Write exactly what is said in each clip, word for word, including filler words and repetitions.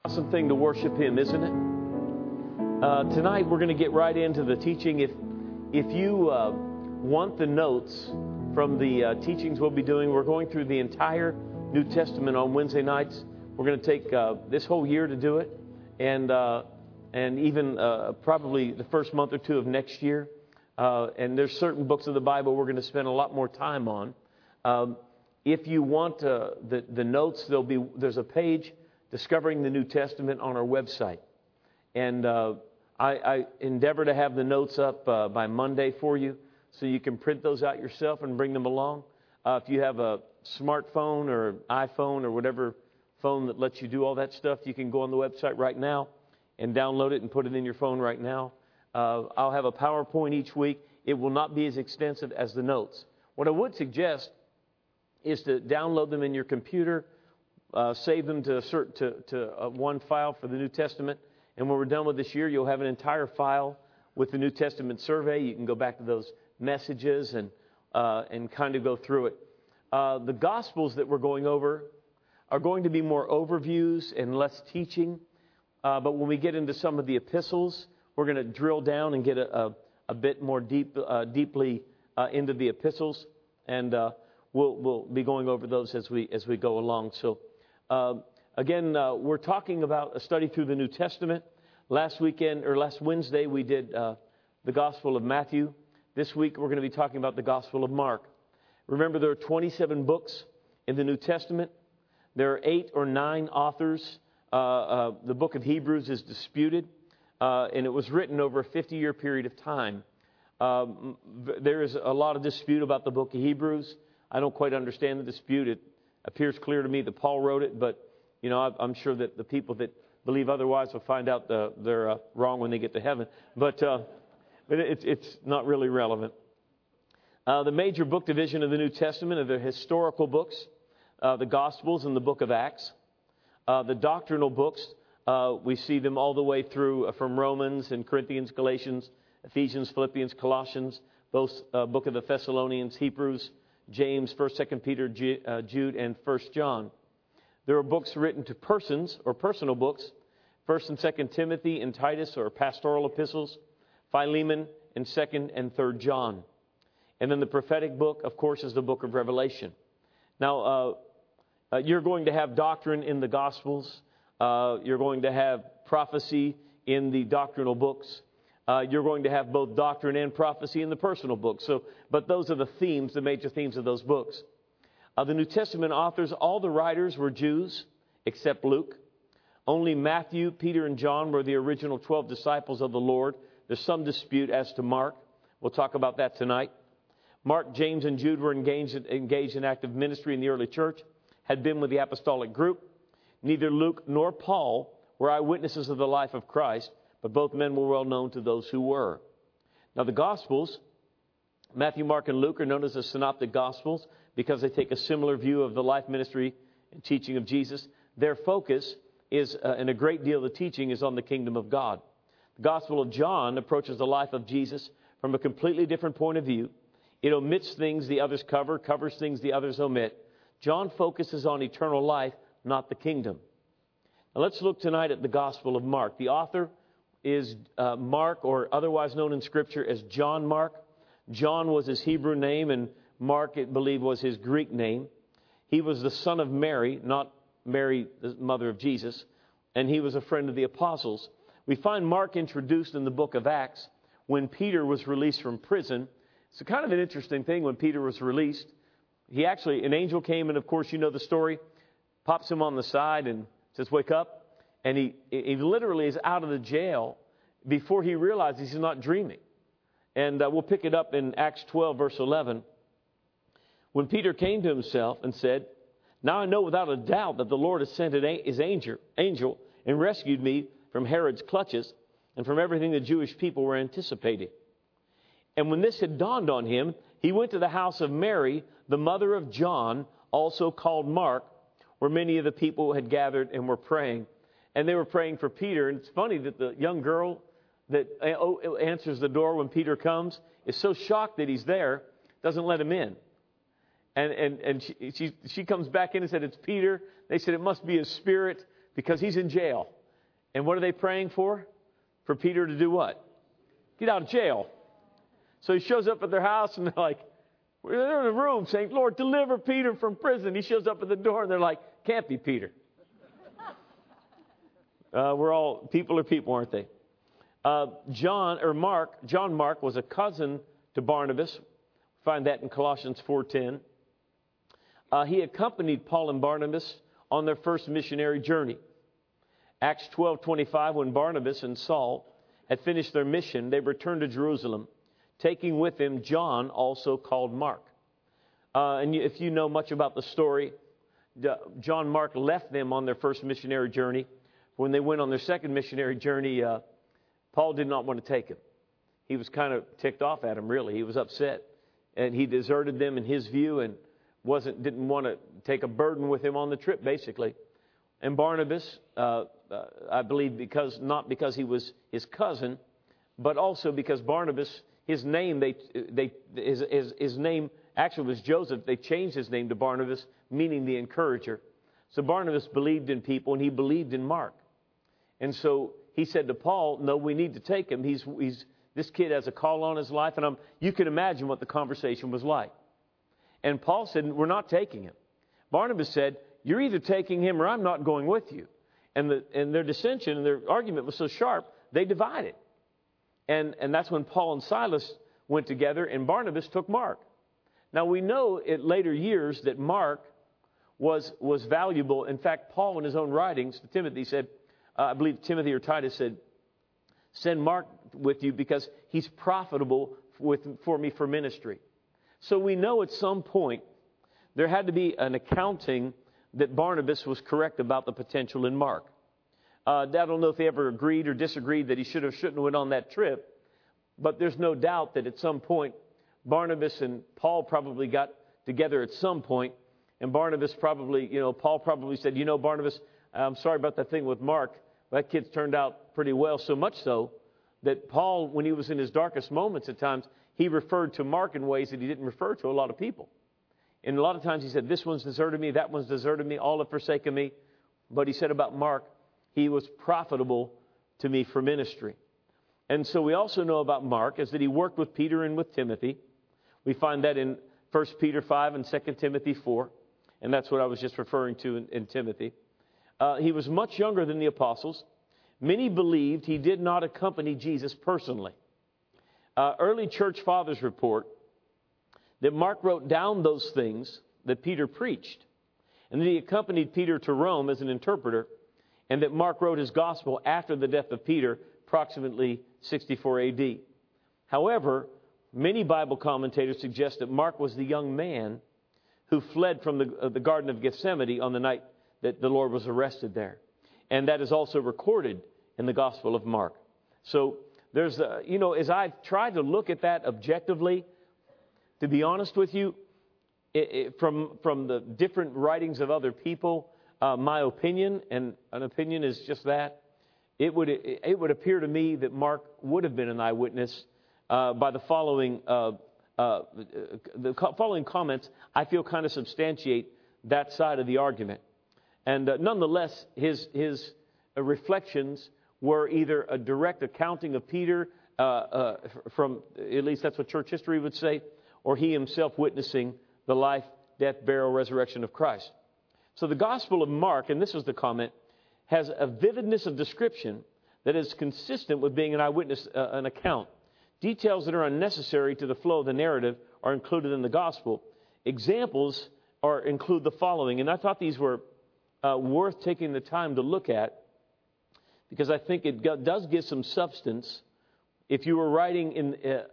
Awesome thing to worship Him, isn't it? Uh, tonight we're going to get right into the teaching. If if you uh, want the notes from the uh, teachings we'll be doing, we're going through the entire New Testament on Wednesday nights. We're going to take uh, this whole year to do it, and uh, and even uh, probably the first month or two of next year. Uh, and there's certain books of the Bible we're going to spend a lot more time on. Um, if you want uh, the the notes, there'll be there's a page. Discovering the New Testament on our website. And uh, I, I endeavor to have the notes up uh, by Monday for you so you can print those out yourself and bring them along. Uh, if you have a smartphone or iPhone or whatever phone that lets you do all that stuff, you can go on the website right now and download it and put it in your phone right now. Uh, I'll have a PowerPoint each week. It will not be as extensive as the notes. What I would suggest is to download them in your computer. Uh, save them to, a certain, to, to uh, one file for the New Testament. And when we're done with this year, you'll have an entire file with the New Testament survey. You can go back to those messages and uh, and kind of go through it. Uh, the Gospels that we're going over are going to be more overviews and less teaching. Uh, but when we get into some of the epistles, we're going to drill down and get a, a, a bit more deep, uh, deeply uh, into the epistles. And uh, we'll, we'll be going over those as we as we go along. So. Uh, again, uh, we're talking about a study through the New Testament. Last weekend, or last Wednesday, we did uh, the Gospel of Matthew. This week, we're going to be talking about the Gospel of Mark. Remember, there are twenty-seven books in the New Testament. There are eight or nine authors. Uh, uh, the book of Hebrews is disputed, uh, and it was written over a fifty-year period of time. Um, there is a lot of dispute about the book of Hebrews. I don't quite understand the dispute. It appears clear to me that Paul wrote it, but you know I'm sure that the people that believe otherwise will find out the, they're uh, wrong when they get to heaven. But uh, but it's it's not really relevant. Uh, the major book division of the New Testament are the historical books, uh, the Gospels, and the Book of Acts. Uh, the doctrinal books uh, we see them all the way through uh, from Romans and Corinthians, Galatians, Ephesians, Philippians, Colossians, both uh, Book of the Thessalonians, Hebrews, James, First, Second Peter, Jude, and First John. There are books written to persons or personal books, First and Second Timothy and Titus, or pastoral epistles, Philemon, and Second and Third John. And then the prophetic book, of course, is the book of Revelation. Now, uh, uh, you're going to have doctrine in the Gospels. Uh, you're going to have prophecy in the doctrinal books. Uh, you're going to have both doctrine and prophecy in the personal books. So, but those are the themes, the major themes of those books. Uh, the New Testament authors, all the writers were Jews, except Luke. Only Matthew, Peter, and John were the original twelve disciples of the Lord. There's some dispute as to Mark. We'll talk about that tonight. Mark, James, and Jude were engaged, engaged in active ministry in the early church, had been with the apostolic group. Neither Luke nor Paul were eyewitnesses of the life of Christ, but both men were well known to those who were. Now the Gospels, Matthew, Mark, and Luke, are known as the Synoptic Gospels because they take a similar view of the life, ministry, and teaching of Jesus. Their focus is, uh, and a great deal of the teaching is on the kingdom of God. The Gospel of John approaches the life of Jesus from a completely different point of view. It omits things the others cover, covers things the others omit. John focuses on eternal life, not the kingdom. Now let's look tonight at the Gospel of Mark. The author is uh, Mark, or otherwise known in Scripture as John Mark. John was his Hebrew name, and Mark, I believe, was his Greek name. He was the son of Mary, not Mary, the mother of Jesus, and he was a friend of the apostles. We find Mark introduced in the book of Acts when Peter was released from prison. It's kind of an interesting thing when Peter was released. He actually, an angel came, and of course you know the story, pops him on the side and says, "Wake up." And he, he literally is out of the jail before he realizes he's not dreaming. And uh, we'll pick it up in Acts twelve, verse eleven. When Peter came to himself and said, "Now I know without a doubt that the Lord has sent his angel, angel and rescued me from Herod's clutches and from everything the Jewish people were anticipating." And when this had dawned on him, he went to the house of Mary, the mother of John, also called Mark, where many of the people had gathered and were praying. And they were praying for Peter. And it's funny that the young girl that answers the door when Peter comes is so shocked that he's there, doesn't let him in. And and and she she, she comes back in and said, "It's Peter." They said, "It must be a spirit." because he's in jail. And what are they praying for? For Peter to do what? Get out of jail. So he shows up at their house and they're like, they're in a room saying, Lord, deliver Peter from prison. He shows up at the door and they're like, can't be Peter. Uh, we're all, people are people, aren't they? Uh, John, or Mark, John Mark was a cousin to Barnabas. Find that in Colossians four ten. Uh, he accompanied Paul and Barnabas on their first missionary journey. Acts twelve twenty-five, when Barnabas and Saul had finished their mission, they returned to Jerusalem, taking with them John, also called Mark. Uh, and if you know much about the story, John Mark left them on their first missionary journey. When they went on their second missionary journey, uh, Paul did not want to take him. He was kind of ticked off at him, really. He was upset. And he deserted them in his view and wasn't didn't want to take a burden with him on the trip, basically. And Barnabas, uh, uh, I believe, because not because he was his cousin, but also because Barnabas, his name, they they his his, his name actually was Joseph. They changed his name to Barnabas, meaning the encourager. So Barnabas believed in people, and he believed in Mark. And so he said to Paul, no, we need to take him. He's, he's this kid has a call on his life. And I'm, you can imagine what the conversation was like. And Paul said, we're not taking him. Barnabas said, you're either taking him or I'm not going with you. And, the, and their dissension and their argument was so sharp, they divided. And, and that's when Paul and Silas went together and Barnabas took Mark. Now we know in later years that Mark was, was valuable. In fact, Paul in his own writings to Timothy said, Uh, I believe Timothy or Titus said, send Mark with you because he's profitable with, for me for ministry. So we know at some point there had to be an accounting that Barnabas was correct about the potential in Mark. Uh, I don't know if they ever agreed or disagreed that he should have, shouldn't have went on that trip. But there's no doubt that at some point Barnabas and Paul probably got together at some point. And Barnabas probably, you know, Paul probably said, you know, Barnabas, I'm sorry about that thing with Mark. That kid's turned out pretty well, so much so that Paul, when he was in his darkest moments at times, he referred to Mark in ways that he didn't refer to a lot of people. And a lot of times he said, this one's deserted me, that one's deserted me, all have forsaken me. But he said about Mark, he was profitable to me for ministry. And so we also know about Mark is that he worked with Peter and with Timothy. We find that in First Peter five and Second Timothy four. And that's what I was just referring to in, in Timothy. Uh, he was much younger than the apostles. Many believed he did not accompany Jesus personally. Uh, early church fathers report that Mark wrote down those things that Peter preached, and that he accompanied Peter to Rome as an interpreter, and that Mark wrote his gospel after the death of Peter, approximately sixty-four A D. However, many Bible commentators suggest that Mark was the young man who fled from the, uh, the Garden of Gethsemane on the night that the Lord was arrested there. And that is also recorded in the Gospel of Mark. So there's, a, you know, as I've tried to look at that objectively, to be honest with you, it, it, from, from the different writings of other people, uh, my opinion, and an opinion is just that, it would, it, it would appear to me that Mark would have been an eyewitness uh, by the following, uh, uh, the following comments, I feel kind of substantiate that side of the argument. And uh, nonetheless, his his uh, reflections were either a direct accounting of Peter, uh, uh, from, at least that's what church history would say, or he himself witnessing the life, death, burial, resurrection of Christ. So the Gospel of Mark, and this was the comment, has a vividness of description that is consistent with being an eyewitness, uh, an account. Details that are unnecessary to the flow of the narrative are included in the Gospel. Examples are include the following, and I thought these were Uh, worth taking the time to look at, because I think it go- does give some substance. If you were writing in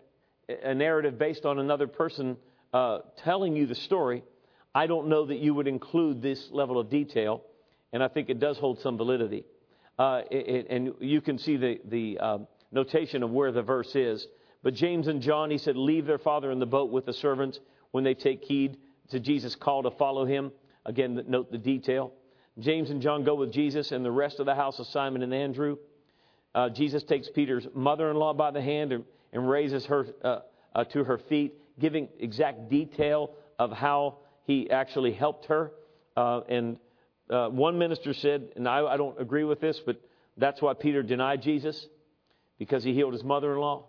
uh, a narrative based on another person uh, telling you the story, I don't know that you would include this level of detail, and I think it does hold some validity. Uh, it, it, and you can see the, the um, notation of where the verse is. But James and John, he said, leave their father in the boat with the servants when they take heed to Jesus' call to follow him. Again, note the detail. James and John go with Jesus and the rest of the house of Simon and Andrew. Uh, Jesus takes Peter's mother-in-law by the hand and, and raises her uh, uh, to her feet, giving exact detail of how he actually helped her. Uh, and uh, one minister said, and I, I don't agree with this, but that's why Peter denied Jesus, because he healed his mother-in-law.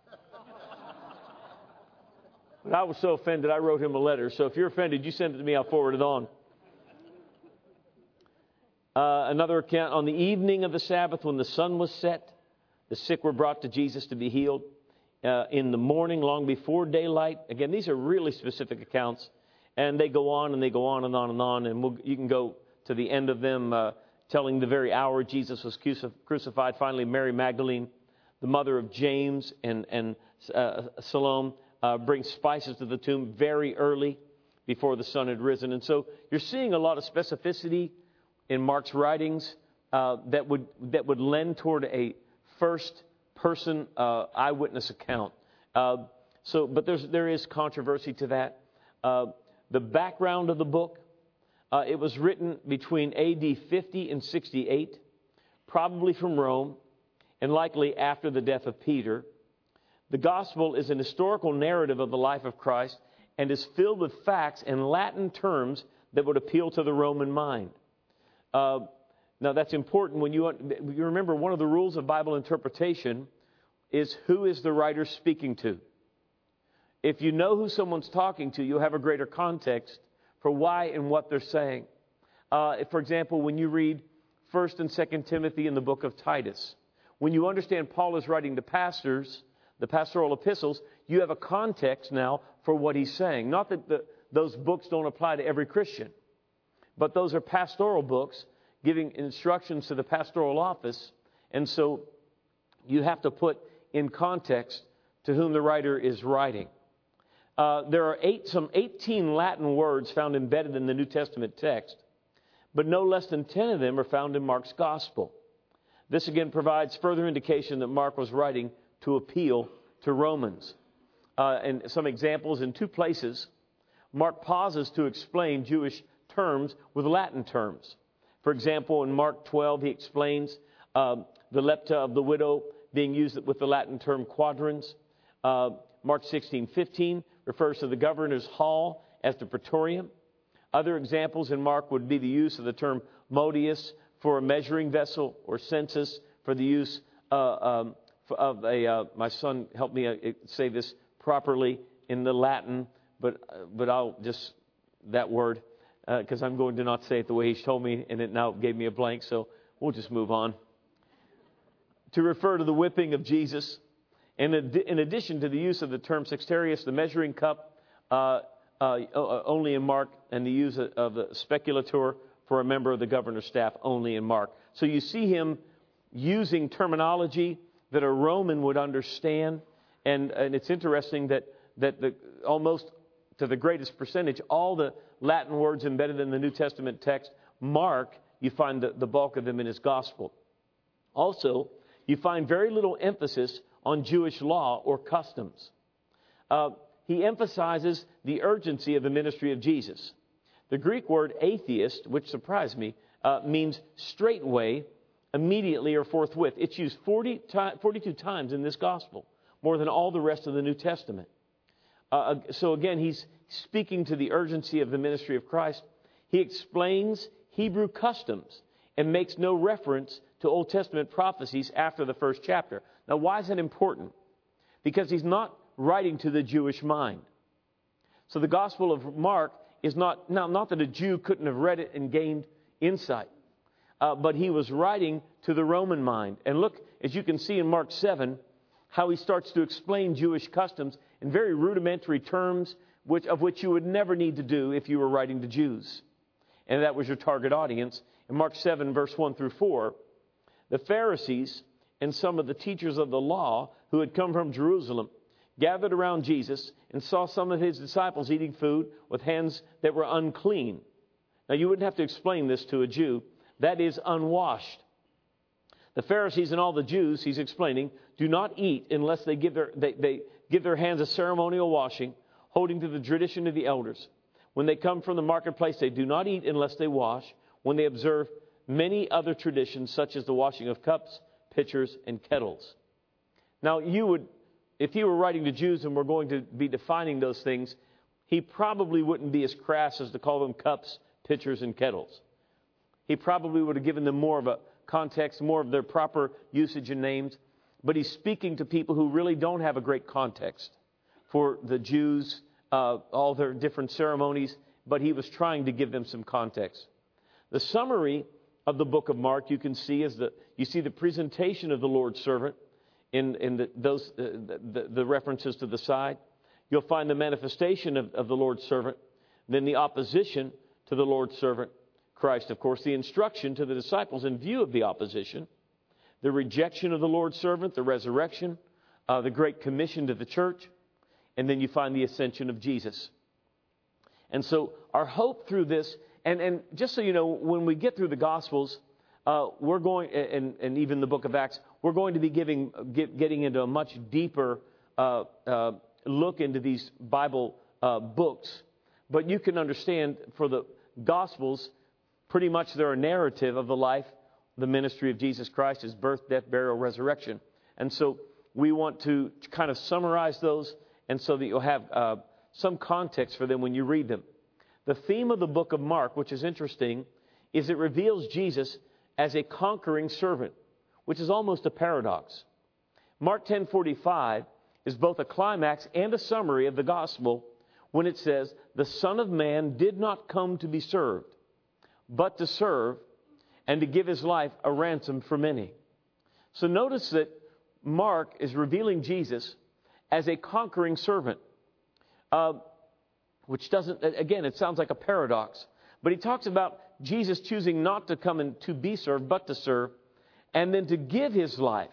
But I was so offended, I wrote him a letter. So if you're offended, you send it to me, I'll forward it on. Uh, another account, on the evening of the Sabbath, when the sun was set, the sick were brought to Jesus to be healed. Uh, in the morning, long before daylight. Again, these are really specific accounts. And they go on and they go on and on and on. And we'll, you can go to the end of them, uh, telling the very hour Jesus was crucified. Finally, Mary Magdalene, the mother of James and, and uh, Salome, uh, brings spices to the tomb very early before the sun had risen. And so you're seeing a lot of specificity in Mark's writings uh, that would that would lend toward a first-person uh, eyewitness account. Uh, so, but there's there is controversy to that. Uh, the background of the book, uh, it was written between A D fifty and sixty-eight, probably from Rome, and likely after the death of Peter. The gospel is an historical narrative of the life of Christ and is filled with facts and Latin terms that would appeal to the Roman mind. Uh, now, that's important when you, you remember one of the rules of Bible interpretation is who is the writer speaking to. If you know who someone's talking to, you'll have a greater context for why and what they're saying. Uh, for example, when you read First and Second Timothy in the book of Titus, when you understand Paul is writing to pastors, the pastoral epistles, you have a context now for what he's saying. Not that the, those books don't apply to every Christian, but those are pastoral books giving instructions to the pastoral office. And so you have to put in context to whom the writer is writing. Uh, there are eight, some eighteen Latin words found embedded in the New Testament text, but no less than ten of them are found in Mark's gospel. This again provides further indication that Mark was writing to appeal to Romans. Uh, and some examples in two places, Mark pauses to explain Jewish terms with Latin terms. For example, in Mark twelve, he explains uh, the lepta of the widow being used with the Latin term quadrans. Uh, Mark sixteen fifteen refers to the governor's hall as the praetorium. Other examples in Mark would be the use of the term modius for a measuring vessel, or census for the use uh, um, of a, uh, my son helped me uh, say this properly in the Latin, but uh, but I'll just, that word, because uh, I'm going to not say it the way he told me, and it now gave me a blank, so we'll just move on. To refer to the whipping of Jesus, and in addition to the use of the term sextarius, the measuring cup, uh, uh, only in Mark, and the use of the speculator for a member of the governor's staff, only in Mark. So you see him using terminology that a Roman would understand, and, and it's interesting that, that the, almost to the greatest percentage, all the Latin words embedded in the New Testament text, Mark, you find the, the bulk of them in his gospel. Also, you find very little emphasis on Jewish law or customs. Uh, he emphasizes the urgency of the ministry of Jesus. The Greek word atheist, which surprised me, uh, means straightway, immediately, or forthwith. It's used forty, forty-two times in this gospel, more than all the rest of the New Testament. Uh, so again, he's speaking to the urgency of the ministry of Christ. He explains Hebrew customs and makes no reference to Old Testament prophecies after the first chapter. Now, why is that important? Because he's not writing to the Jewish mind. So the Gospel of Mark is not, now, not that a Jew couldn't have read it and gained insight, uh, but he was writing to the Roman mind. And look, as you can see in Mark seven, how he starts to explain Jewish customs in very rudimentary terms, which, of which you would never need to do if you were writing to Jews. And that was your target audience. In Mark seven, verse one through four, the Pharisees and some of the teachers of the law who had come from Jerusalem gathered around Jesus and saw some of his disciples eating food with hands that were unclean. Now, you wouldn't have to explain this to a Jew. That is unwashed. The Pharisees and all the Jews, he's explaining, do not eat unless they give their, they, they give their hands a ceremonial washing, holding to the tradition of the elders. When they come from the marketplace, they do not eat unless they wash, when they observe many other traditions, such as the washing of cups, pitchers, and kettles. Now, you would, if he were writing to Jews and we're going to be defining those things, he probably wouldn't be as crass as to call them cups, pitchers, and kettles. He probably would have given them more of a context, more of their proper usage and names. But he's speaking to people who really don't have a great context for the Jews, uh, all their different ceremonies. But he was trying to give them some context. The summary of the book of Mark, you can see, is the you see the presentation of the Lord's servant in in the, those uh, the, the references to the side. You'll find the manifestation of, of the Lord's servant, then the opposition to the Lord's servant, Christ, of course, the instruction to the disciples in view of the opposition, the rejection of the Lord's servant, the resurrection, uh, the great commission to the church, and then you find the ascension of Jesus. And so our hope through this, and, and just so you know, when we get through the Gospels, uh, we're going, and, and even the book of Acts, we're going to be giving, get, getting into a much deeper uh, uh, look into these Bible uh, books. But you can understand for the Gospels, pretty much they're a narrative of the life, the ministry of Jesus Christ, his birth, death, burial, resurrection. And so we want to kind of summarize those, and so that you'll have uh, some context for them when you read them. The theme of the book of Mark, which is interesting, is it reveals Jesus as a conquering servant, which is almost a paradox. Mark ten forty-five is both a climax and a summary of the gospel when it says, "The Son of Man did not come to be served, but to serve and to give his life a ransom for many." So notice that Mark is revealing Jesus as a conquering servant, uh, which doesn't, again, it sounds like a paradox. But he talks about Jesus choosing not to come and to be served, but to serve, and then to give his life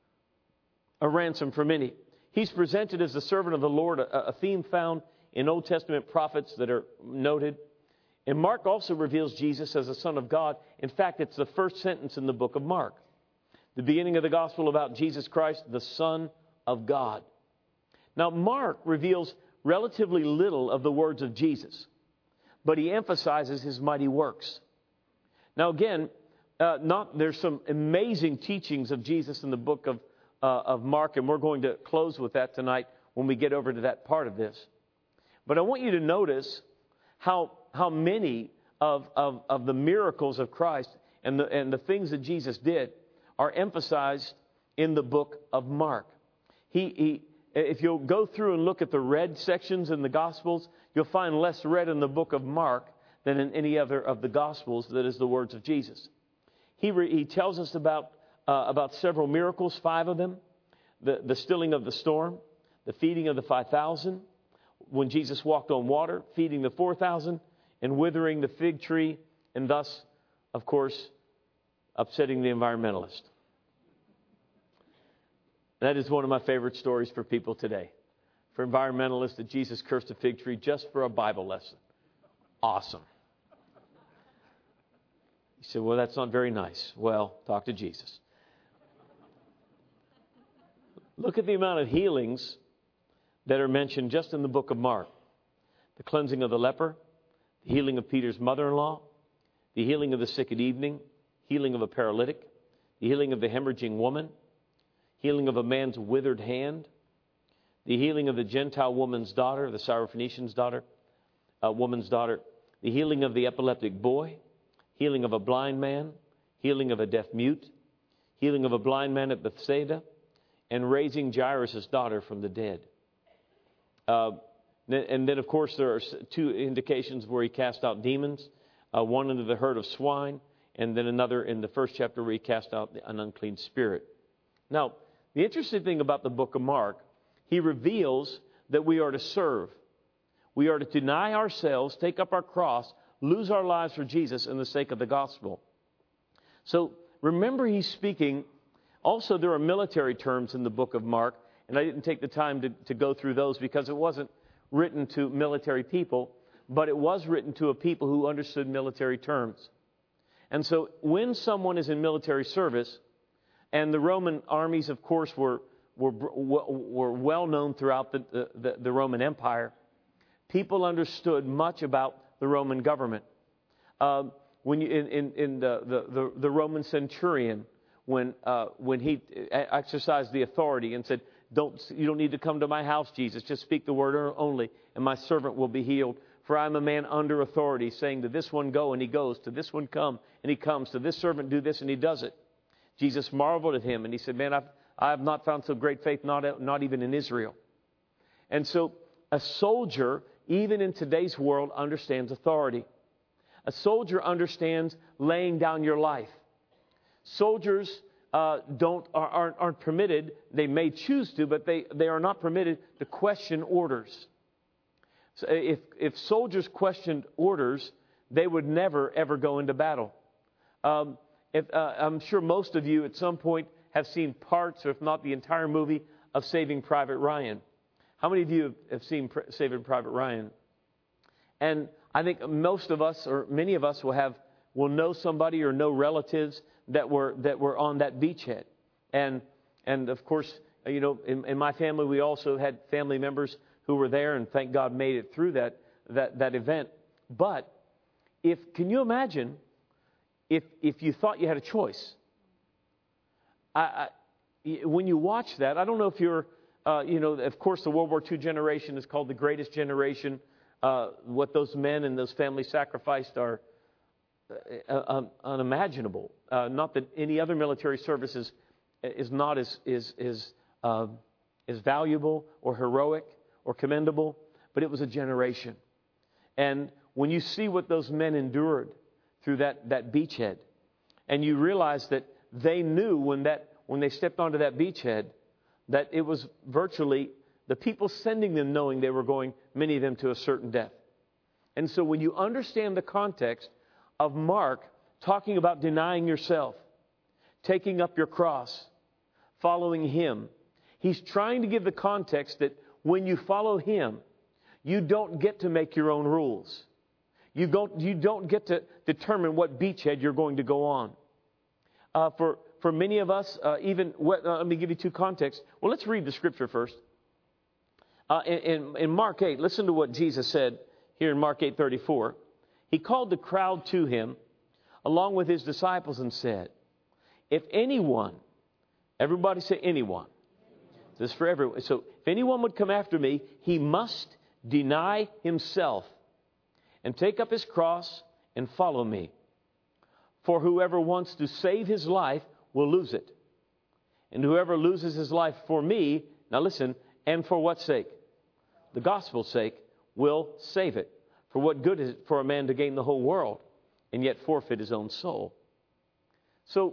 a ransom for many. He's presented as the servant of the Lord, a, a theme found in Old Testament prophets that are noted. And Mark also reveals Jesus as the Son of God. In fact, it's the first sentence in the book of Mark. The beginning of the gospel about Jesus Christ, the Son of God. Now, Mark reveals relatively little of the words of Jesus, but he emphasizes his mighty works. Now, again, uh, not there's some amazing teachings of Jesus in the book of, uh, of Mark, and we're going to close with that tonight when we get over to that part of this. But I want you to notice how how many of, of, of the miracles of Christ and the, and the things that Jesus did are emphasized in the book of Mark. He, he, if you'll go through and look at the red sections in the Gospels, you'll find less red in the book of Mark than in any other of the Gospels that is the words of Jesus. He, re, he tells us about, uh, about several miracles, five of them. The, the stilling of the storm, the feeding of the five thousand, when Jesus walked on water, feeding the four thousand, and withering the fig tree, and thus, of course, upsetting the environmentalist. That is one of my favorite stories for people today. For environmentalists, that Jesus cursed a fig tree just for a Bible lesson. Awesome. You said, well, that's not very nice. Well, talk to Jesus. Look at the amount of healings that are mentioned just in the book of Mark. The cleansing of the leper, the healing of Peter's mother-in-law, the healing of the sick at evening, healing of a paralytic, the healing of the hemorrhaging woman, healing of a man's withered hand, the healing of the Gentile woman's daughter, the Syrophoenician's daughter, uh, woman's daughter, the healing of the epileptic boy, healing of a blind man, healing of a deaf mute, healing of a blind man at Bethsaida, and raising Jairus' daughter from the dead. Uh, and then, of course, there are two indications where he cast out demons, uh, one into the herd of swine, and then another in the first chapter where he cast out an unclean spirit. Now, the interesting thing about the book of Mark, he reveals that we are to serve. We are to deny ourselves, take up our cross, lose our lives for Jesus in the sake of the gospel. So remember, he's speaking. Also, there are military terms in the book of Mark, and I didn't take the time to, to go through those because it wasn't written to military people, but it was written to a people who understood military terms. And so when someone is in military service, and the Roman armies, of course, were were, were well known throughout the, the, the Roman Empire, people understood much about the Roman government. Um, when you, in, in, in the, the, the Roman centurion, when uh, when he exercised the authority and said, "Don't you don't need to come to my house, Jesus. Just speak the word only, and my servant will be healed For I am a man under authority, saying to this one, go, and he goes. To this one, come, and he comes. To this servant, do this, and he does it. Jesus marveled at him, and he said, man, I've, I have not found so great faith, not, not even in Israel. And so a soldier, even in today's world, understands authority. A soldier understands laying down your life. Soldiers uh, don't are, aren't, aren't permitted, they may choose to, but they, they are not permitted to question orders. So if, if soldiers questioned orders, they would never, ever go into battle. Um, if, uh, I'm sure most of you at some point have seen parts, or if not the entire movie, of Saving Private Ryan. How many of you have seen Saving Private Ryan? And I think most of us, or many of us, will have will know somebody or know relatives that were that were on that beachhead. And and of course, you know, in, in my family, we also had family members who were there, and thank God made it through that that that event. But if can you imagine if if you thought you had a choice? I, I, when you watch that, I don't know if you're, uh, you know, of course, the World War Two generation is called the greatest generation. Uh, what those men and those families sacrificed are uh, un- unimaginable. Uh, not that any other military service is, is not as is is uh, as valuable or heroic or commendable, but it was a generation. And when you see what those men endured through that, that beachhead, and you realize that they knew when that when they stepped onto that beachhead that it was virtually the people sending them knowing they were going, many of them, to a certain death. And so when you understand the context of Mark talking about denying yourself, taking up your cross, following Him, he's trying to give the context that when you follow Him, you don't get to make your own rules. You don't, you don't get to determine what beachhead you're going to go on. Uh, for, for many of us, uh, even, what, uh, let me give you two contexts. Well, let's read the scripture first. Uh, in, in Mark eight, listen to what Jesus said here in Mark eight thirty-four. He called the crowd to Him along with His disciples and said, if anyone, everybody say anyone. This is for everyone. So if anyone would come after me, he must deny himself and take up his cross and follow me. For whoever wants to save his life will lose it. And whoever loses his life for me, now listen, and for what sake? The gospel's sake, will save it. For what good is it for a man to gain the whole world and yet forfeit his own soul? So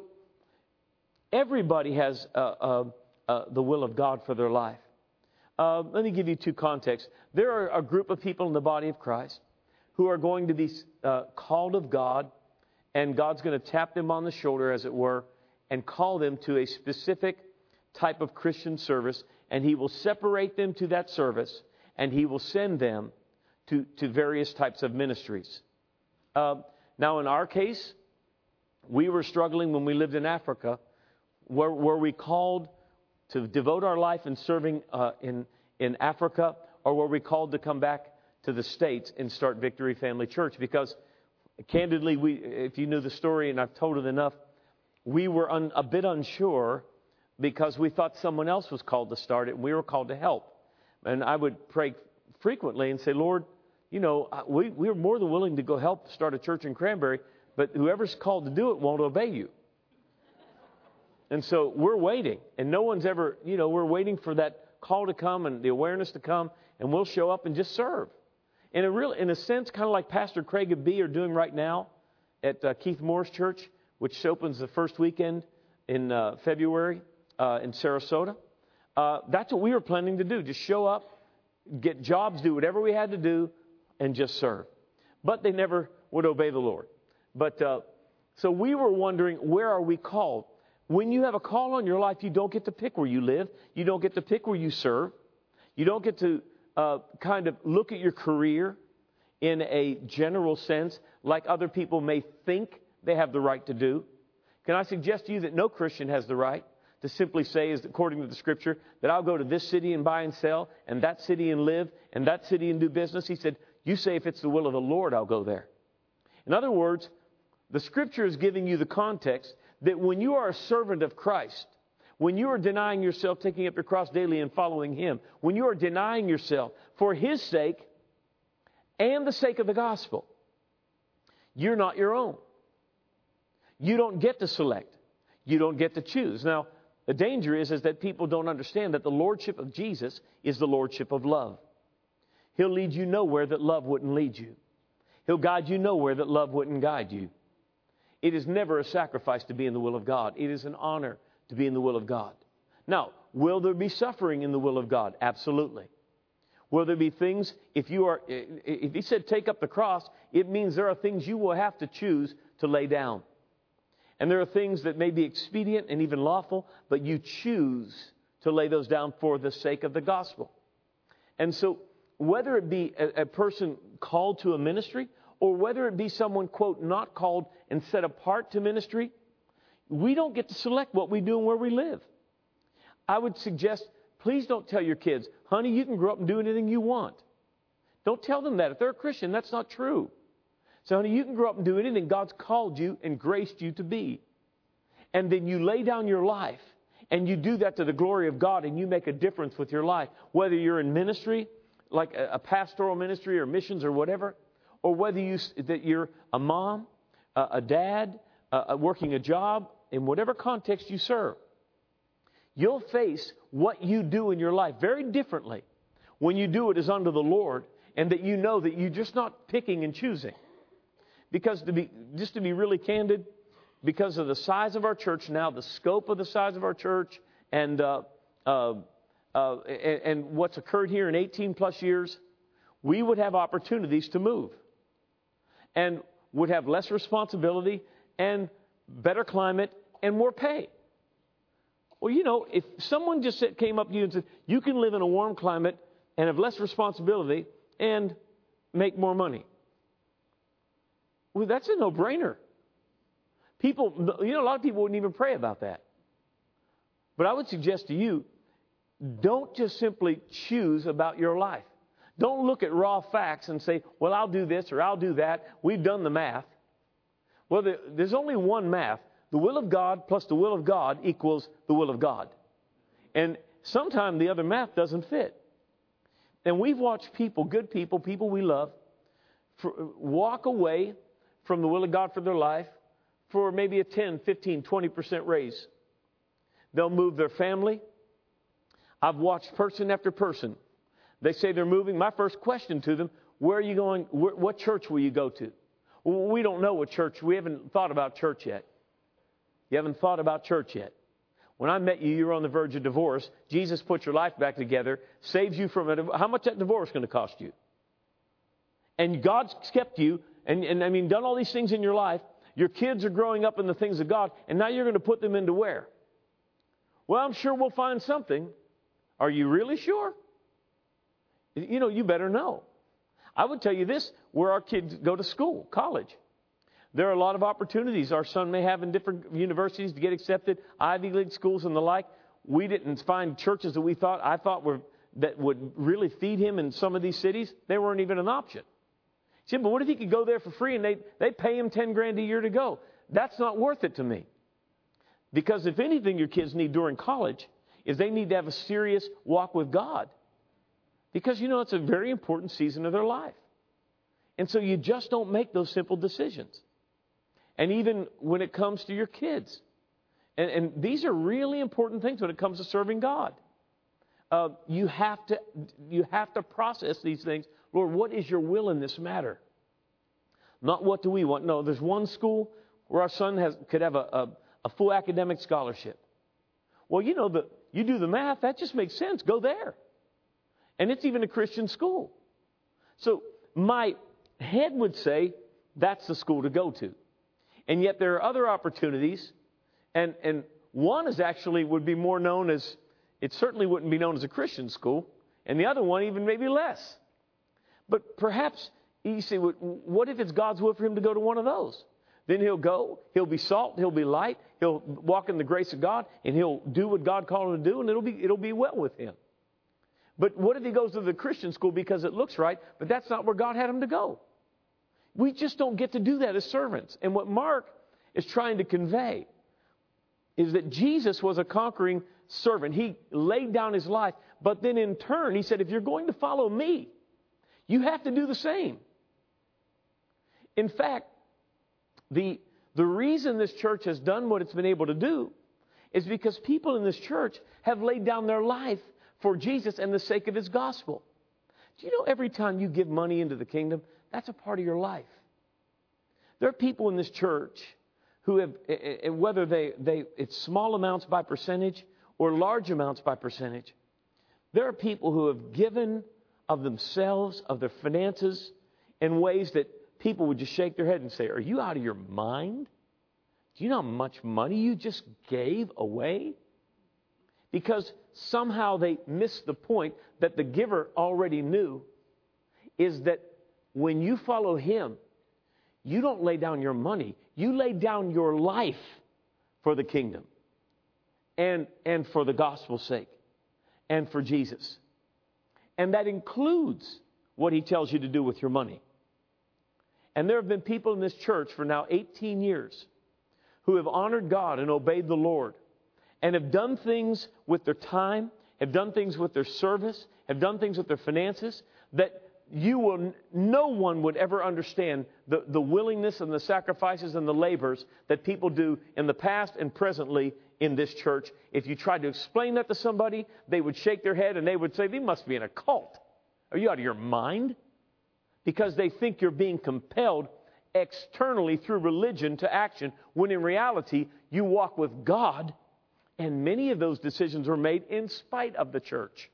everybody has uh, uh, uh, the will of God for their life. Uh, let me give you two contexts. There are a group of people in the body of Christ who are going to be uh, called of God, and God's going to tap them on the shoulder, as it were, and call them to a specific type of Christian service, and He will separate them to that service, and He will send them to, to various types of ministries. Uh, now, in our case, we were struggling when we lived in Africa. Were, were we called to devote our life in serving uh, in, in Africa, or were we called to come back to the States and start Victory Family Church? Because, candidly, we, if you knew the story, and I've told it enough, we were un, a bit unsure because we thought someone else was called to start it, and we were called to help. And I would pray frequently and say, Lord, you know, we, we're more than willing to go help start a church in Cranberry, but whoever's called to do it won't obey you. And so we're waiting, and no one's ever, you know, we're waiting for that call to come and the awareness to come, and we'll show up and just serve. In a real, in a sense, kind of like Pastor Craig and B are doing right now at uh, Keith Moore's church, which opens the first weekend in uh, February uh, in Sarasota. Uh, that's what we were planning to do, just show up, get jobs, do whatever we had to do, and just serve. But they never would obey the Lord. But uh, so we were wondering, where are we called? When you have a call on your life, you don't get to pick where you live. You don't get to pick where you serve. You don't get to uh, kind of look at your career in a general sense, like other people may think they have the right to do. Can I suggest to you that no Christian has the right to simply say, as according to the Scripture, that I'll go to this city and buy and sell, and that city and live, and that city and do business? He said, you say if it's the will of the Lord, I'll go there. In other words, the Scripture is giving you the context that when you are a servant of Christ, when you are denying yourself, taking up your cross daily and following Him, when you are denying yourself for His sake and the sake of the gospel. You're not your own. You don't get to select. You don't get to choose. Now, the danger is, is that people don't understand that the lordship of Jesus is the lordship of love. He'll lead you nowhere that love wouldn't lead you. He'll guide you nowhere that love wouldn't guide you. It is never a sacrifice to be in the will of God. It is an honor to be in the will of God. Now, will there be suffering in the will of God? Absolutely. Will there be things, if you are, if he said take up the cross, it means there are things you will have to choose to lay down. And there are things that may be expedient and even lawful, but you choose to lay those down for the sake of the gospel. And so, whether it be a, a person called to a ministry, or whether it be someone, quote, not called and set apart to ministry, we don't get to select what we do and where we live. I would suggest, please don't tell your kids, honey, you can grow up and do anything you want. Don't tell them that. If they're a Christian, that's not true. So, honey, you can grow up and do anything God's called you and graced you to be. And then you lay down your life, and you do that to the glory of God, and you make a difference with your life. Whether you're in ministry, like a, a pastoral ministry or missions or whatever, or whether you, that you're a mom, a, a dad, uh, working a job, in whatever context you serve, you'll face what you do in your life very differently when you do it as unto the Lord, and that you know that you're just not picking and choosing. Because to be, just to be really candid, because of the size of our church now, the scope of the size of our church, and uh, uh, uh, and, and what's occurred here in eighteen plus years, we would have opportunities to move, and would have less responsibility, and better climate, and more pay. Well, you know, if someone just said, came up to you and said, you can live in a warm climate and have less responsibility and make more money. Well, that's a no-brainer. People, you know, a lot of people wouldn't even pray about that. But I would suggest to you, don't just simply choose about your life. Don't look at raw facts and say, well, I'll do this or I'll do that. We've done the math. Well, there's only one math. The will of God plus the will of God equals the will of God. And sometimes the other math doesn't fit. And we've watched people, good people, people we love, for, walk away from the will of God for their life for maybe a ten, fifteen, twenty percent raise. They'll move their family. I've watched person after person. They say they're moving. My first question to them, where are you going? Where, what church will you go to? Well, we don't know what church. We haven't thought about church yet. You haven't thought about church yet. When I met you, you were on the verge of divorce. Jesus put your life back together, saves you from it. How much that divorce going to cost you? And God's kept you, and, and I mean, done all these things in your life. Your kids are growing up in the things of God, and now you're going to put them into where? Well, I'm sure we'll find something. Are you really sure? You know, you better know. I would tell you this, where our kids go to school, college. There are a lot of opportunities our son may have in different universities to get accepted, Ivy League schools and the like. We didn't find churches that we thought, I thought were, that would really feed him in some of these cities. They weren't even an option. He said, but what if he could go there for free and they they pay him ten grand a year to go? That's not worth it to me. Because if anything your kids need during college is they need to have a serious walk with God. Because, you know, it's a very important season of their life. And so you just don't make those simple decisions. And even when it comes to your kids. And, and these are really important things when it comes to serving God. Uh, you have to you have to process these things. Lord, what is your will in this matter? Not what do we want. No, there's one school where our son has could have a, a, a full academic scholarship. Well, you know, the, you do the math, that just makes sense. Go there. And it's even a Christian school. So my head would say that's the school to go to. And yet there are other opportunities. And, and one is actually would be more known as, it certainly wouldn't be known as a Christian school. And the other one even maybe less. But perhaps, you say, what if it's God's will for him to go to one of those? Then he'll go, he'll be salt, he'll be light, he'll walk in the grace of God, and he'll do what God called him to do, and it'll be it'll be well with him. But what if he goes to the Christian school because it looks right, but that's not where God had him to go? We just don't get to do that as servants. And what Mark is trying to convey is that Jesus was a conquering servant. He laid down his life, but then in turn, he said, if you're going to follow me, you have to do the same. In fact, the, the reason this church has done what it's been able to do is because people in this church have laid down their life for Jesus and the sake of His gospel. Do you know every time you give money into the kingdom, that's a part of your life? There are people in this church who have, whether they, they it's small amounts by percentage or large amounts by percentage, there are people who have given of themselves, of their finances, in ways that people would just shake their head and say, are you out of your mind? Do you know how much money you just gave away? Because somehow they missed the point that the giver already knew, is that when you follow Him, you don't lay down your money. You lay down your life for the kingdom and, and for the gospel's sake and for Jesus. And that includes what He tells you to do with your money. And there have been people in this church for now eighteen years who have honored God and obeyed the Lord and have done things with their time, have done things with their service, have done things with their finances that you will, no one would ever understand the, the willingness and the sacrifices and the labors that people do in the past and presently in this church. If you tried to explain that to somebody, they would shake their head and they would say, they must be in a cult. Are you out of your mind? Because they think you're being compelled externally through religion to action, when in reality, you walk with God, and many of those decisions are made in spite of the church.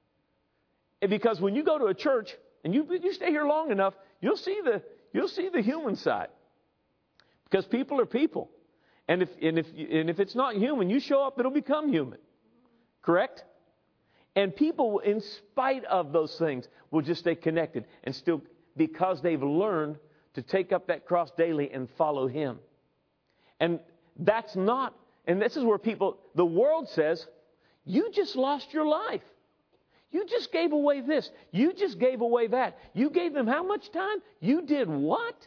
And because when you go to a church, and you, you stay here long enough, you'll see the you'll see the human side. Because people are people. And if and if and if it's not human, you show up, it'll become human. Correct? And people, in spite of those things, will just stay connected and still, because they've learned to take up that cross daily and follow Him. And that's not, and this is where people, the world says, you just lost your life. You just gave away this. You just gave away that. You gave them how much time? You did what?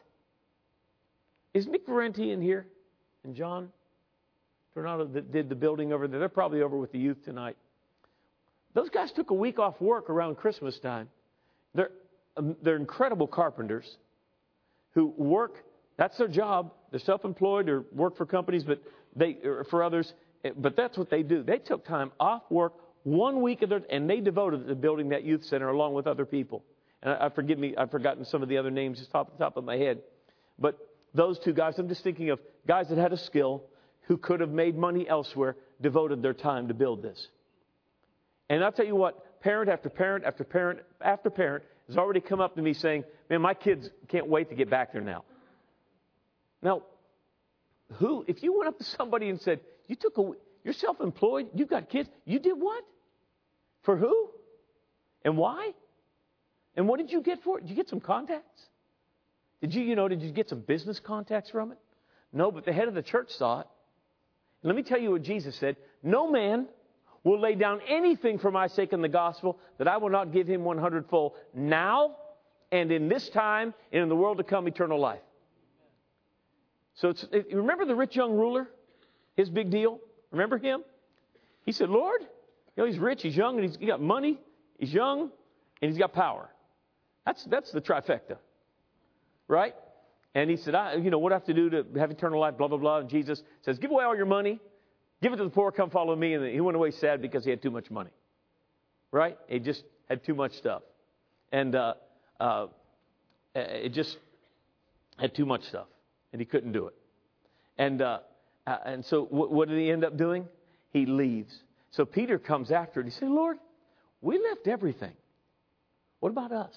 Is Nick Valenti in here? And John Tornado that did the building over there. They're probably over with the youth tonight. Those guys took a week off work around Christmas time. They're, um, they're incredible carpenters who work. That's their job. They're self-employed or work for companies, but they or for others. But that's what they do. They took time off work. One week of their, and they devoted it to building that youth center along with other people. And I, I forgive me, I've forgotten some of the other names just off the top of my head. But those two guys, I'm just thinking of guys that had a skill who could have made money elsewhere, devoted their time to build this. And I'll tell you what, parent after parent after parent after parent has already come up to me saying, man, my kids can't wait to get back there now. Now, who, if you went up to somebody and said, you took a, you're self-employed, you've got kids, you did what? For who? And why? And what did you get for it? Did you get some contacts? Did you, you know, did you get some business contacts from it? No, but the head of the church saw it. And let me tell you what Jesus said. No man will lay down anything for my sake in the gospel that I will not give him one hundred-fold now and in this time and in the world to come, eternal life. So it's, it, remember the rich young ruler? His big deal? Remember him? He said, Lord, you know, he's rich, he's young, and he's he got money, he's young, and he's got power. That's that's the trifecta. Right? And he said, I, you know, what do I have to do to have eternal life, blah, blah, blah. And Jesus says, give away all your money, give it to the poor, come follow me. And he went away sad because he had too much money. Right? He just had too much stuff. And uh, uh, it just had too much stuff. And he couldn't do it. And uh, uh, and so what, what did he end up doing? He leaves. So Peter comes after it. He said, Lord, we left everything. What about us?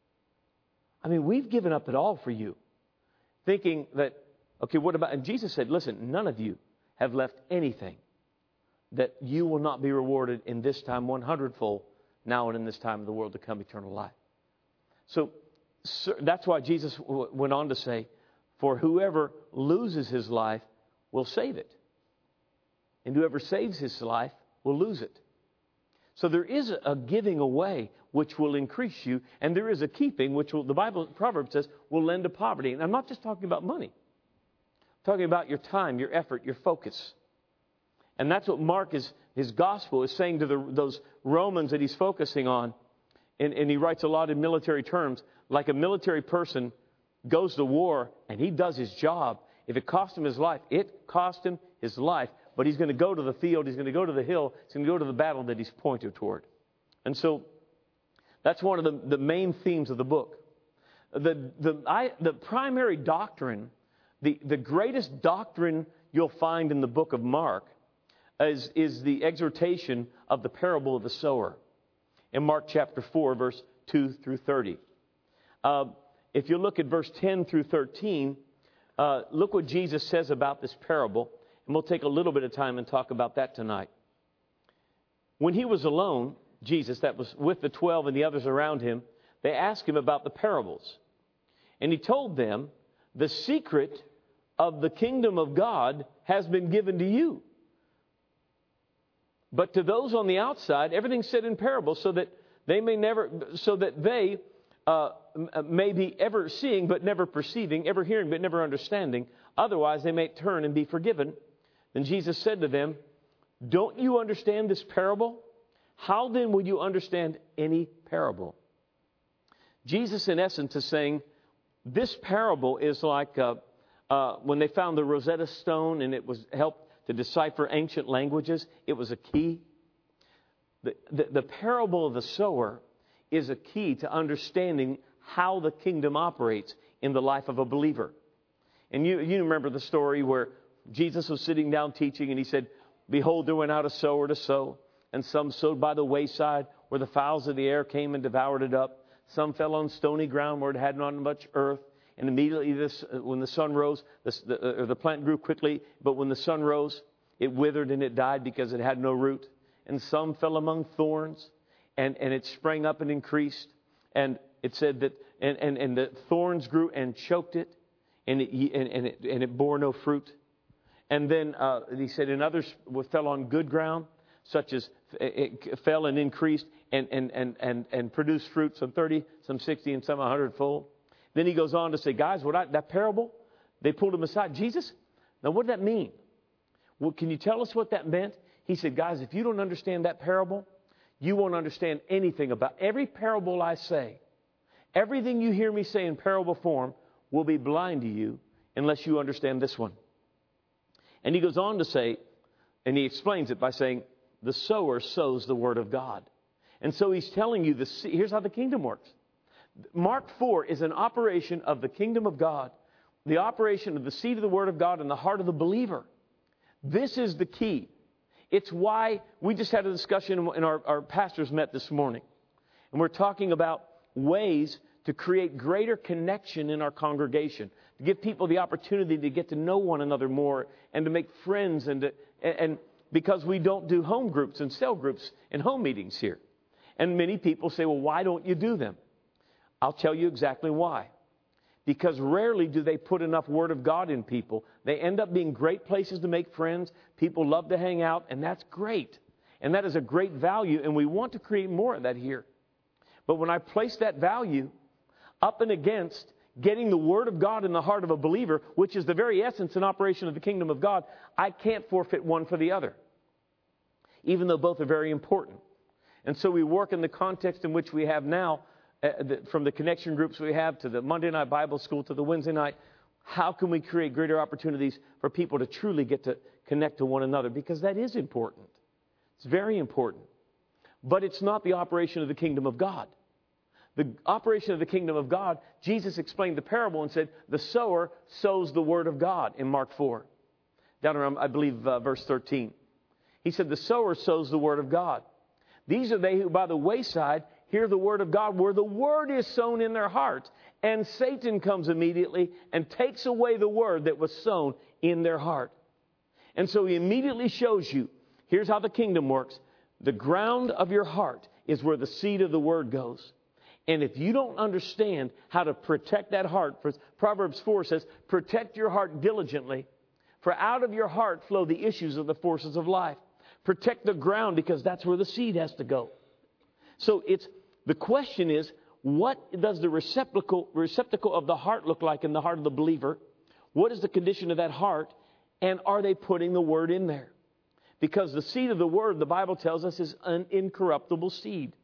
I mean, we've given up it all for you. Thinking that, okay, what about, and Jesus said, listen, none of you have left anything that you will not be rewarded in this time one hundred-fold, now and in this time of the world to come, eternal life. So, so that's why Jesus w- went on to say, for whoever loses his life will save it. And whoever saves his life will lose it. So there is a giving away which will increase you, and there is a keeping which will, the Bible, Proverbs says, will lend to poverty. And I'm not just talking about money. I'm talking about your time, your effort, your focus. And that's what Mark is, his gospel is saying to the, those Romans that he's focusing on. And, and he writes a lot in military terms. Like a military person goes to war and he does his job, if it cost him his life, it cost him his life. But he's going to go to the field. He's going to go to the hill. He's going to go to the battle that he's pointed toward. And so that's one of the, the main themes of the book. The, the, I, the primary doctrine, the, the greatest doctrine you'll find in the book of Mark is, is the exhortation of the parable of the sower in Mark chapter four, verse two through thirty. Uh, if you look at verse ten through thirteen, uh, look what Jesus says about this parable. And we'll take a little bit of time and talk about that tonight. When he was alone, Jesus, that was with the twelve and the others around him, they asked him about the parables. And he told them, the secret of the kingdom of God has been given to you. But to those on the outside, everything's said in parables so that they may never, so that they uh, may be ever seeing but never perceiving, ever hearing but never understanding. Otherwise, they may turn and be forgiven. Then Jesus said to them, don't you understand this parable? How then will you understand any parable? Jesus, in essence, is saying, this parable is like uh, uh, when they found the Rosetta Stone and it was helped to decipher ancient languages. It was a key. The, the, the parable of the sower is a key to understanding how the kingdom operates in the life of a believer. And you, you remember the story where Jesus was sitting down teaching and he said, behold, there went out a sower to sow. And some sowed by the wayside where the fowls of the air came and devoured it up. Some fell on stony ground where it had not much earth. And immediately this, when the sun rose, the, the, the plant grew quickly. But when the sun rose, it withered and it died because it had no root. And some fell among thorns, and, and it sprang up and increased. And it said that, and, and, and the thorns grew and choked it, and it, and, and it, and it bore no fruit. And then uh, he said, and others fell on good ground, such as it fell and increased and, and, and, and, and produced fruit, some thirty, some sixty, and some a hundredfold. Then he goes on to say, guys, what I, that parable, they pulled him aside. Jesus, now what did that mean? Well, can you tell us what that meant? He said, guys, if you don't understand that parable, you won't understand anything about every parable I say. Everything you hear me say in parable form will be blind to you unless you understand this one. And he goes on to say, and he explains it by saying, the sower sows the word of God. And so he's telling you, this, here's how the kingdom works. Mark four is an operation of the kingdom of God, the operation of the seed of the word of God in the heart of the believer. This is the key. It's why we just had a discussion and our, our pastors met this morning. And we're talking about ways to create greater connection in our congregation, to give people the opportunity to get to know one another more and to make friends. And, to, and because we don't do home groups and cell groups and home meetings here. And many people say, well, why don't you do them? I'll tell you exactly why. Because rarely do they put enough Word of God in people. They end up being great places to make friends. People love to hang out, and that's great. And that is a great value, and we want to create more of that here. But when I place that value up and against getting the Word of God in the heart of a believer, which is the very essence and operation of the kingdom of God, I can't forfeit one for the other, even though both are very important. And so we work in the context in which we have now, uh, the, from the connection groups we have to the Monday night Bible school to the Wednesday night. How can we create greater opportunities for people to truly get to connect to one another? Because that is important. It's very important. But it's not the operation of the kingdom of God. The operation of the kingdom of God, Jesus explained the parable and said, the sower sows the word of God in Mark four. Down around, I believe, uh, verse thirteen. He said, the sower sows the word of God. These are they who by the wayside hear the word of God, where the word is sown in their hearts. And Satan comes immediately and takes away the word that was sown in their heart. And so he immediately shows you, here's how the kingdom works. The ground of your heart is where the seed of the word goes. And if you don't understand how to protect that heart, for Proverbs four says, protect your heart diligently, for out of your heart flow the issues of the forces of life. Protect the ground because that's where the seed has to go. So it's the question is, what does the receptacle, receptacle of the heart look like in the heart of the believer? What is the condition of that heart? And are they putting the word in there? Because the seed of the word, the Bible tells us, is an incorruptible seed.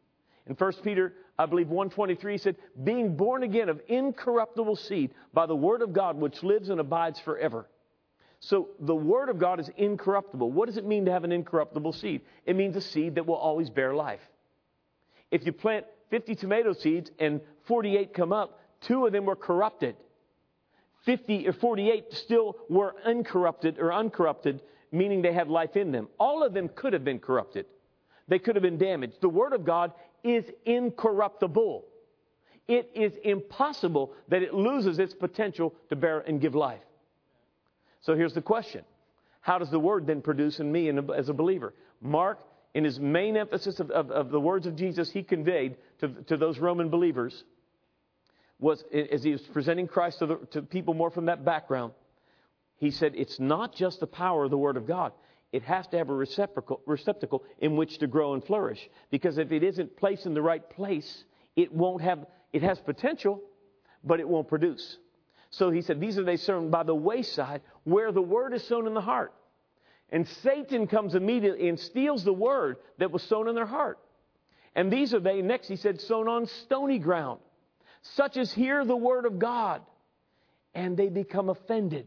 In First Peter, I believe one twenty-three, he said, being born again of incorruptible seed by the word of God, which lives and abides forever. So the word of God is incorruptible. What does it mean to have an incorruptible seed? It means a seed that will always bear life. If you plant fifty tomato seeds and forty-eight come up, two of them were corrupted. fifty or forty-eight still were uncorrupted or uncorrupted, meaning they had life in them. All of them could have been corrupted. They could have been damaged. The word of God is incorruptible. It is impossible that it loses its potential to bear and give life. So here's the question. How does the word then produce in me as a believer? Mark, in his main emphasis of, of, of the words of Jesus he conveyed to, to those Roman believers, was as he was presenting Christ to, the, to people more from that background, he said it's not just the power of the word of God. It has to have a receptacle, receptacle in which to grow and flourish. Because if it isn't placed in the right place, it won't have, it has potential, but it won't produce. So he said, these are they sown by the wayside where the word is sown in the heart. And Satan comes immediately and steals the word that was sown in their heart. And these are they, next he said, sown on stony ground, such as hear the word of God, and they become offended.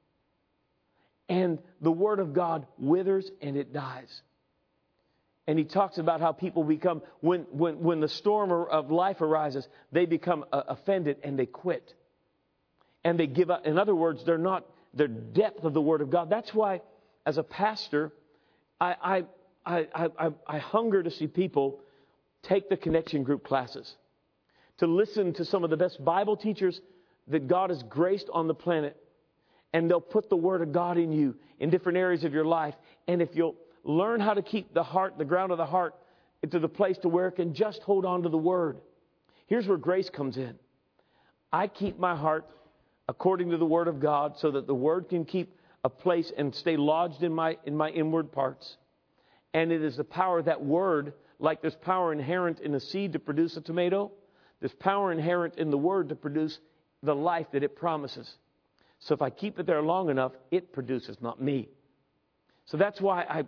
And the word of God withers and it dies. And he talks about how people become, when, when, when the storm of life arises, they become uh, offended and they quit. And they give up. In other words, they're not, the depth of the word of God. That's why, as a pastor, I, I, I, I, I hunger to see people take the connection group classes, to listen to some of the best Bible teachers that God has graced on the planet. And they'll put the word of God in you in different areas of your life. And if you'll learn how to keep the heart, the ground of the heart, into the place to where it can just hold on to the word. Here's where grace comes in. I keep my heart according to the word of God so that the word can keep a place and stay lodged in my in my inward parts. And it is the power of that word, like there's power inherent in a seed to produce a tomato, there's power inherent in the word to produce the life that it promises. So if I keep it there long enough, it produces, not me. So that's why I,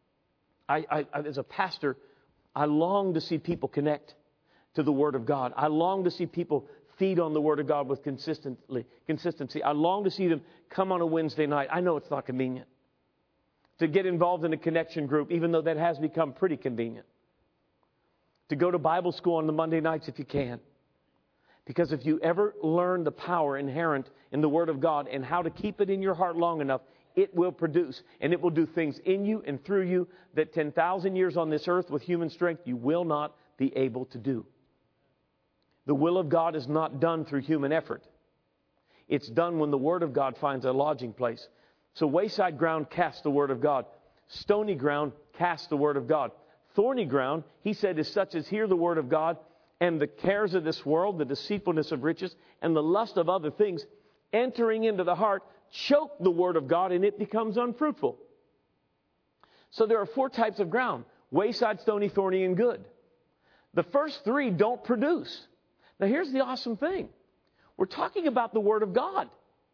I, I, as a pastor, I long to see people connect to the Word of God. I long to see people feed on the Word of God with consistently, consistency. I long to see them come on a Wednesday night. I know it's not convenient to get involved in a connection group, even though that has become pretty convenient. To go to Bible school on the Monday nights if you can. Because if you ever learn the power inherent in the Word of God and how to keep it in your heart long enough, it will produce. And it will do things in you and through you that ten thousand years on this earth with human strength you will not be able to do. The will of God is not done through human effort. It's done when the Word of God finds a lodging place. So wayside ground casts the Word of God. Stony ground casts the Word of God. Thorny ground, he said, is such as hear the Word of God, and the cares of this world, the deceitfulness of riches, and the lust of other things, entering into the heart, choke the word of God, and it becomes unfruitful. So there are four types of ground: wayside, stony, thorny, and good. The first three don't produce. Now here's the awesome thing. We're talking about the word of God.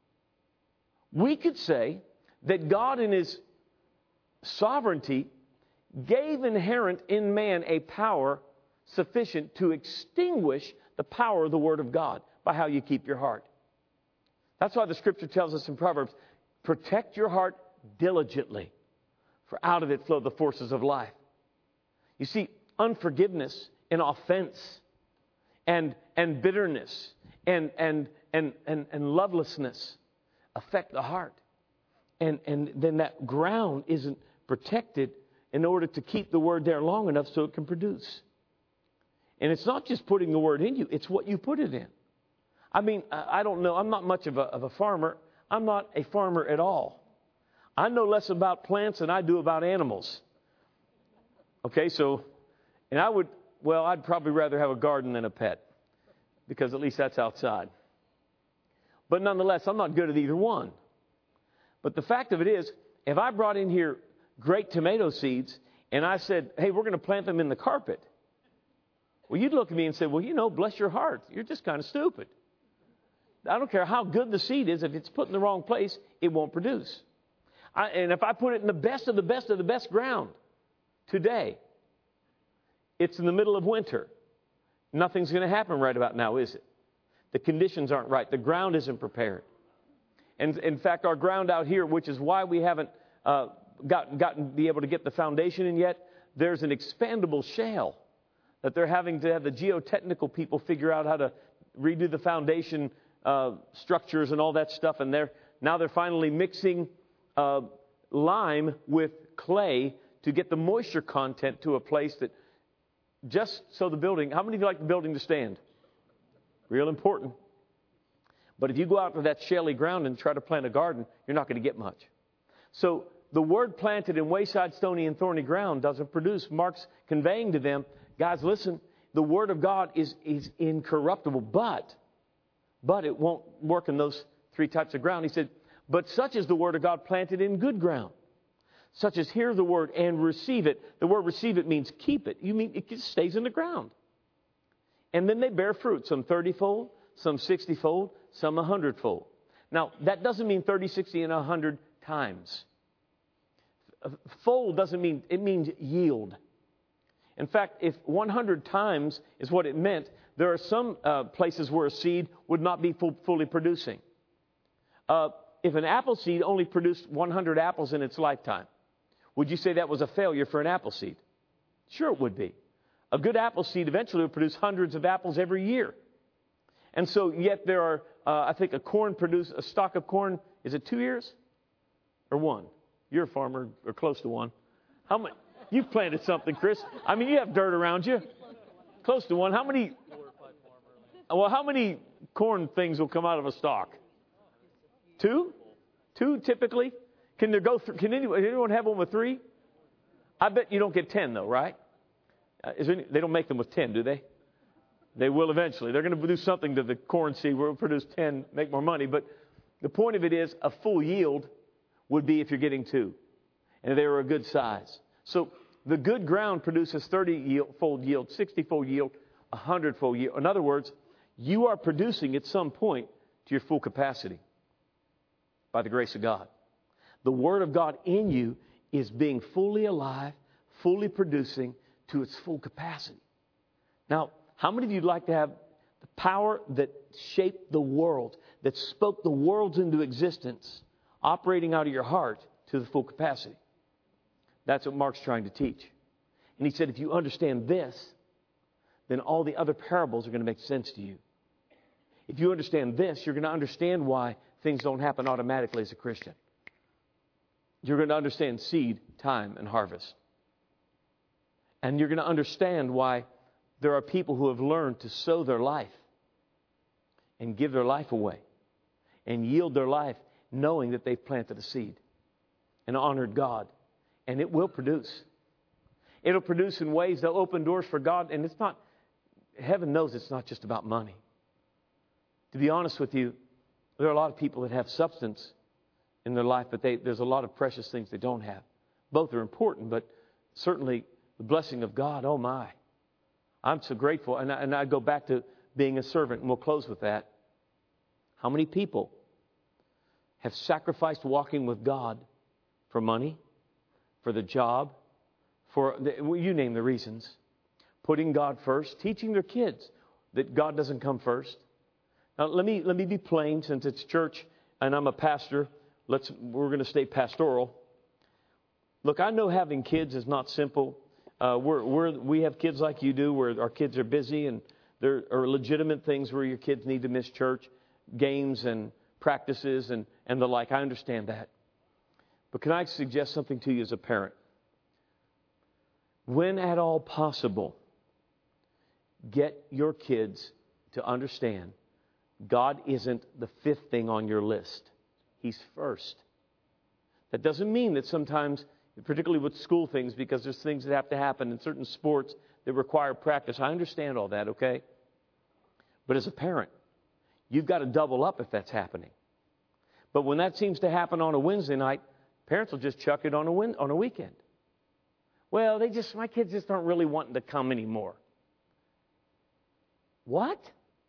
We could say that God in His sovereignty gave inherent in man a power sufficient to extinguish the power of the Word of God by how you keep your heart. That's why the Scripture tells us in Proverbs, protect your heart diligently, for out of it flow the forces of life. You see, unforgiveness and offense and, and bitterness and, and, and, and, and lovelessness affect the heart. And, and then that ground isn't protected in order to keep the Word there long enough so it can produce. And it's not just putting the Word in you, it's what you put it in. I mean, I don't know, I'm not much of a, of a farmer. I'm not a farmer at all. I know less about plants than I do about animals. Okay, so, and I would, well, I'd probably rather have a garden than a pet, because at least that's outside. But nonetheless, I'm not good at either one. But the fact of it is, if I brought in here great tomato seeds and I said, hey, we're going to plant them in the carpet, well, you'd look at me and say, well, you know, bless your heart, you're just kind of stupid. I don't care how good the seed is. If it's put in the wrong place, it won't produce. I, and if I put it in the best of the best of the best ground today, it's in the middle of winter. nothing's going to happen right about now, is it? The conditions aren't right. The ground isn't prepared. And in fact, our ground out here, which is why we haven't uh, got, gotten be able to get the foundation in yet, there's an expandable shale that they're having to have the geotechnical people figure out how to redo the foundation uh, structures and all that stuff. And they're now they're finally mixing uh, lime with clay to get the moisture content to a place that just so the building. How many of you like the building to stand? Real important. But if you go out to that shaly ground and try to plant a garden, you're not going to get much. So the word planted in wayside, stony, and thorny ground doesn't produce. Mark's conveying to them, guys, listen, the word of God is, is incorruptible, but, but it won't work in those three types of ground. He said, but such is the word of God planted in good ground, such as hear the word and receive it. The word receive it means keep it. You mean it just stays in the ground. And then they bear fruit, some thirty-fold, some sixty-fold, some one hundred-fold. Now, that doesn't mean thirty, sixty, and one hundred times. Fold doesn't mean, it means yield. In fact, if one hundred times is what it meant, there are some uh, places where a seed would not be full, fully producing. Uh, if an apple seed only produced one hundred apples in its lifetime, would you say that was a failure for an apple seed? Sure it would be. A good apple seed eventually will produce hundreds of apples every year. And so yet there are, uh, I think a corn produce, a stalk of corn, is it two years or one? You're a farmer or close to one. How many? You've planted something, Chris. I mean, you have dirt around you. Close to one. How many? Well, how many corn things will come out of a stalk? Two? Two typically? Can there go? Th- can anyone, anyone have one with three? I bet you don't get ten though, right? Uh, is there any, they don't make them with ten, do they? They will eventually. They're going to do something to the corn seed where it will produce ten, make more money. But the point of it is a full yield would be if you're getting two. And they were a good size. So the good ground produces thirty-fold yield, sixty-fold yield, one hundred-fold yield. In other words, you are producing at some point to your full capacity by the grace of God. The Word of God in you is being fully alive, fully producing to its full capacity. Now, how many of you would like to have the power that shaped the world, that spoke the worlds into existence, operating out of your heart to the full capacity? That's what Mark's trying to teach. And he said, if you understand this, then all the other parables are going to make sense to you. If you understand this, you're going to understand why things don't happen automatically as a Christian. You're going to understand seed, time, and harvest. And you're going to understand why there are people who have learned to sow their life and give their life away and yield their life knowing that they've planted a seed and honored God. And it will produce. It'll produce in ways that open doors for God. And it's not, heaven knows it's not just about money. To be honest with you, there are a lot of people that have substance in their life, but they, there's a lot of precious things they don't have. Both are important, but certainly the blessing of God, oh my. I'm so grateful. And I, and I go back to being a servant, and we'll close with that. How many people have sacrificed walking with God for money, for the job, for, the, well, you name the reasons. Putting God first, teaching their kids that God doesn't come first. Now, let me, let me be plain, since it's church and I'm a pastor. Let's, we're going to stay pastoral. Look, I know having kids is not simple. Uh, we're, we're, we have kids like you do where our kids are busy, and there are legitimate things where your kids need to miss church, games and practices and, and the like. I understand that. But can I suggest something to you as a parent? When at all possible, get your kids to understand God isn't the fifth thing on your list. He's first. That doesn't mean that sometimes, particularly with school things, because there's things that have to happen in certain sports that require practice. I understand all that, okay? But as a parent, you've got to double up if that's happening. But when that seems to happen on a Wednesday night, parents will just chuck it on a win- on a weekend. Well, they just my kids just aren't really wanting to come anymore. What?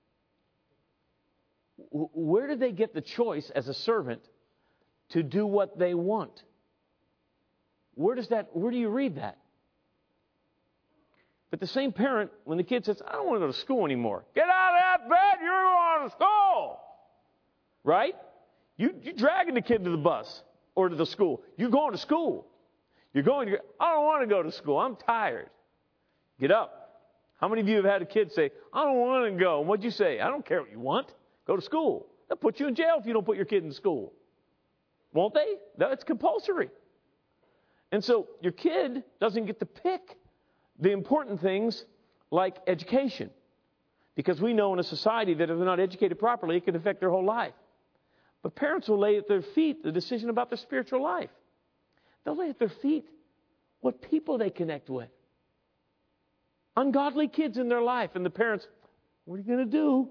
Where do they get the choice as a servant to do what they want? Where does that? Where do you read that? But the same parent, when the kid says, I don't want to go to school anymore. Get out of that bed, you're going to school. Right? You, you're dragging the kid to the bus or to the school. You're going to school. You're going to, I don't want to go to school. I'm tired. Get up. How many of you have had a kid say, I don't want to go? And what'd you say? I don't care what you want. Go to school. They'll put you in jail if you don't put your kid in school. Won't they? That's compulsory. And so your kid doesn't get to pick the important things like education. Because we know in a society that if they're not educated properly, it can affect their whole life. But parents will lay at their feet the decision about their spiritual life. They'll lay at their feet what people they connect with. Ungodly kids in their life. And the parents, what are you going to do?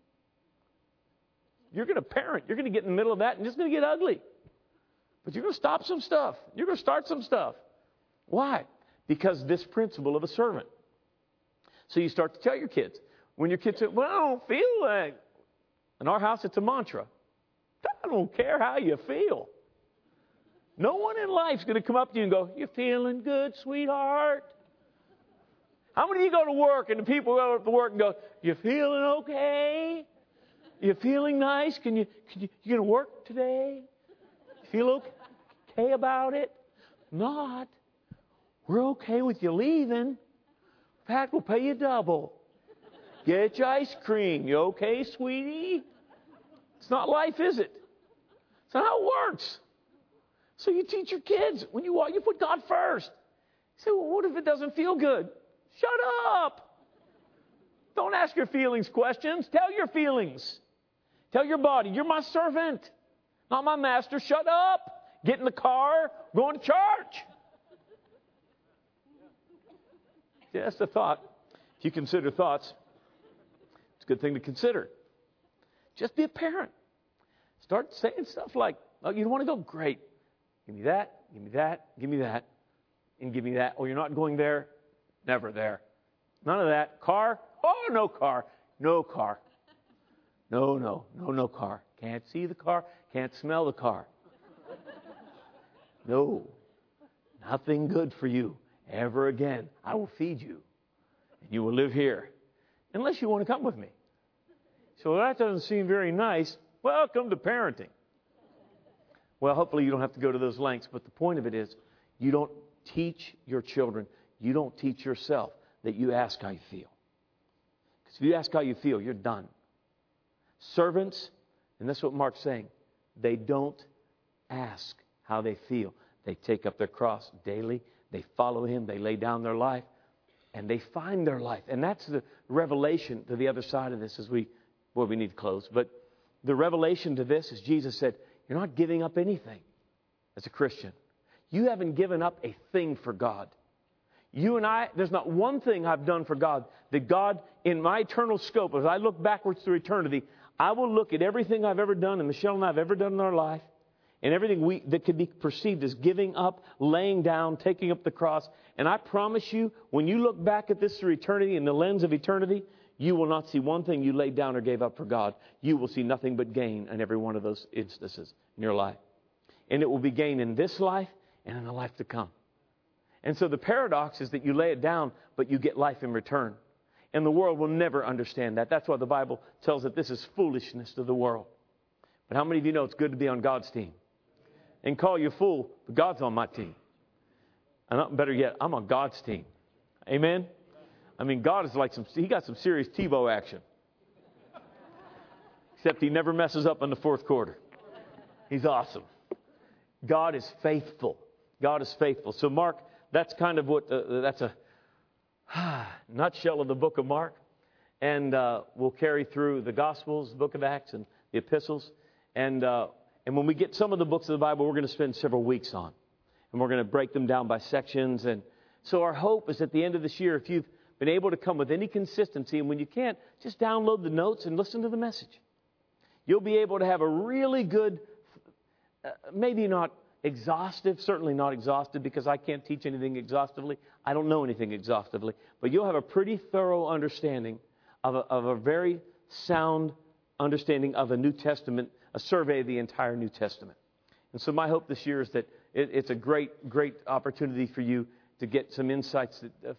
You're going to parent. You're going to get in the middle of that and it's going to get ugly. But you're going to stop some stuff. You're going to start some stuff. Why? Because this principle of a servant. So you start to tell your kids. When your kids say, well, I don't feel like. In our house, it's a mantra. I don't care how you feel. No one in life's going to come up to you and go, you feeling good, sweetheart? How many of you go to work and the people go to work and go, you feeling okay? You feeling nice? Can you, can you, you going to work today? Feel okay about it? Not. We're okay with you leaving. In fact, we'll pay you double. Get your ice cream. You okay, sweetie? It's not life, is it? It's not how it works. So you teach your kids, when you walk, you put God first. You say, well, what if it doesn't feel good? Shut up. Don't ask your feelings questions. Tell your feelings. Tell your body, you're my servant, not my master. Shut up. Get in the car. Going to church. Yeah, that's the thought. If you consider thoughts, it's a good thing to consider. Just be a parent. Start saying stuff like, oh, you don't want to go? Great. Give me that, give me that, give me that, and give me that. Oh, you're not going there? Never there. None of that. Car? Oh, no car. No car. No, no, no, no car. Can't see the car. Can't smell the car. No. Nothing good for you ever again. I will feed you. And you will live here. Unless you want to come with me. So that doesn't seem very nice. Welcome to parenting. Well, hopefully you don't have to go to those lengths. But the point of it is, you don't teach your children. You don't teach yourself that you ask how you feel. Because if you ask how you feel, you're done. Servants, and that's what Mark's saying, they don't ask how they feel. They take up their cross daily. They follow Him. They lay down their life. And they find their life. And that's the revelation to the other side of this as we, well, we need to close. But the revelation to this is Jesus said, you're not giving up anything as a Christian. You haven't given up a thing for God. You and I, there's not one thing I've done for God that God, in my eternal scope, as I look backwards through eternity, I will look at everything I've ever done and Michelle and I have ever done in our life and everything we, that could be perceived as giving up, laying down, taking up the cross. And I promise you, when you look back at this through eternity, in the lens of eternity, you will not see one thing you laid down or gave up for God. You will see nothing but gain in every one of those instances in your life. And it will be gain in this life and in the life to come. And so the paradox is that you lay it down, but you get life in return. And the world will never understand that. That's why the Bible tells that this is foolishness to the world. But how many of you know it's good to be on God's team? And call you a fool, but God's on my team. And better yet, I'm on God's team. Amen? I mean, God is like some, He got some serious TiVo action. Except He never messes up in the fourth quarter. He's awesome. God is faithful. God is faithful. So Mark, that's kind of what, uh, that's a nutshell of the book of Mark. And uh, we'll carry through the Gospels, the book of Acts, and the epistles. And uh, and when we get some of the books of the Bible, we're going to spend several weeks on. And we're going to break them down by sections. And so our hope is at the end of this year, if you've been able to come with any consistency, and when you can't, just download the notes and listen to the message. You'll be able to have a really good, uh, maybe not exhaustive, certainly not exhaustive, because I can't teach anything exhaustively. I don't know anything exhaustively. But you'll have a pretty thorough understanding of a, of a very sound understanding of a New Testament, a survey of the entire New Testament. And so my hope this year is that it, it's a great, great opportunity for you to get some insights. That, uh,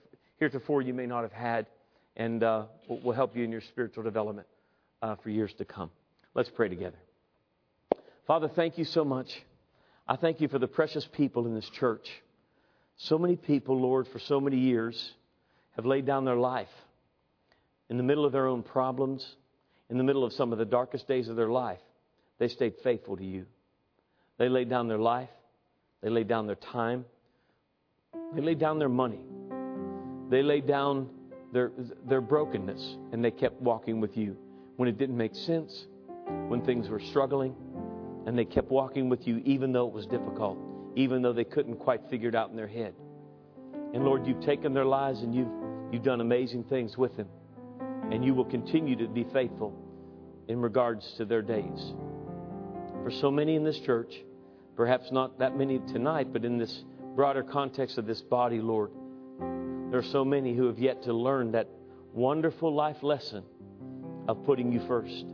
heretofore you may not have had, and uh, will help you in your spiritual development uh, for years to come. Let's pray together. Father, thank you so much. I thank you for the precious people in this church. So many people, Lord, for so many years have laid down their life in the middle of their own problems, in the middle of some of the darkest days of their life. They stayed faithful to you. They laid down their life. They laid down their time. They laid down their money. They laid down their, their brokenness, and they kept walking with you when it didn't make sense, when things were struggling, and they kept walking with you even though it was difficult, even though they couldn't quite figure it out in their head. And Lord, you've taken their lives and you've, you've done amazing things with them. And you will continue to be faithful in regards to their days. For so many in this church, perhaps not that many tonight, but in this broader context of this body, Lord, there are so many who have yet to learn that wonderful life lesson of putting you first.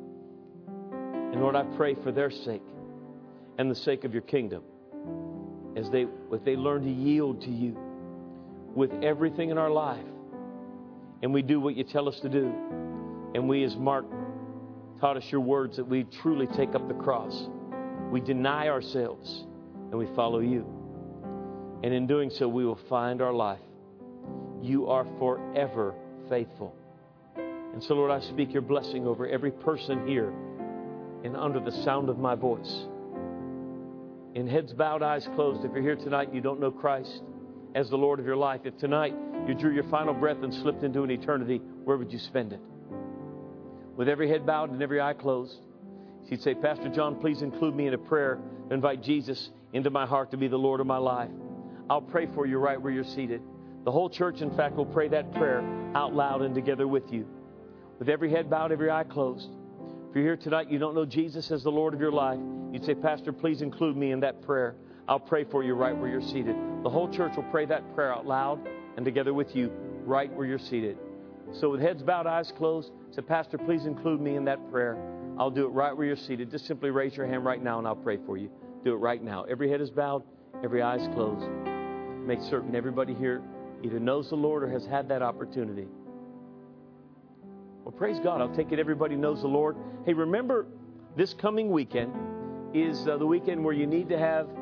And Lord, I pray for their sake and the sake of your kingdom, as they, as they learn to yield to you with everything in our life, and we do what you tell us to do, and we, as Mark taught us your words, that we truly take up the cross. We deny ourselves and we follow you. And in doing so, we will find our life. You are forever faithful. And so, Lord, I speak your blessing over every person here and under the sound of my voice. In heads bowed, eyes closed, if you're here tonight and you don't know Christ as the Lord of your life, if tonight you drew your final breath and slipped into an eternity, where would you spend it? With every head bowed and every eye closed, you'd say, Pastor John, please include me in a prayer to invite Jesus into my heart to be the Lord of my life. I'll pray for you right where you're seated. The whole church, in fact, will pray that prayer out loud and together with you. With every head bowed, every eye closed. If you're here tonight, you don't know Jesus as the Lord of your life, you'd say, Pastor, please include me in that prayer. I'll pray for you right where you're seated. The whole church will pray that prayer out loud and together with you right where you're seated. So with heads bowed, eyes closed, say, Pastor, please include me in that prayer. I'll do it right where you're seated. Just simply raise your hand right now and I'll pray for you. Do it right now. Every head is bowed, every eye is closed. Make certain everybody here either knows the Lord or has had that opportunity. Well, praise God. I'll take it everybody knows the Lord. Hey, remember, this coming weekend is uh, the weekend where you need to have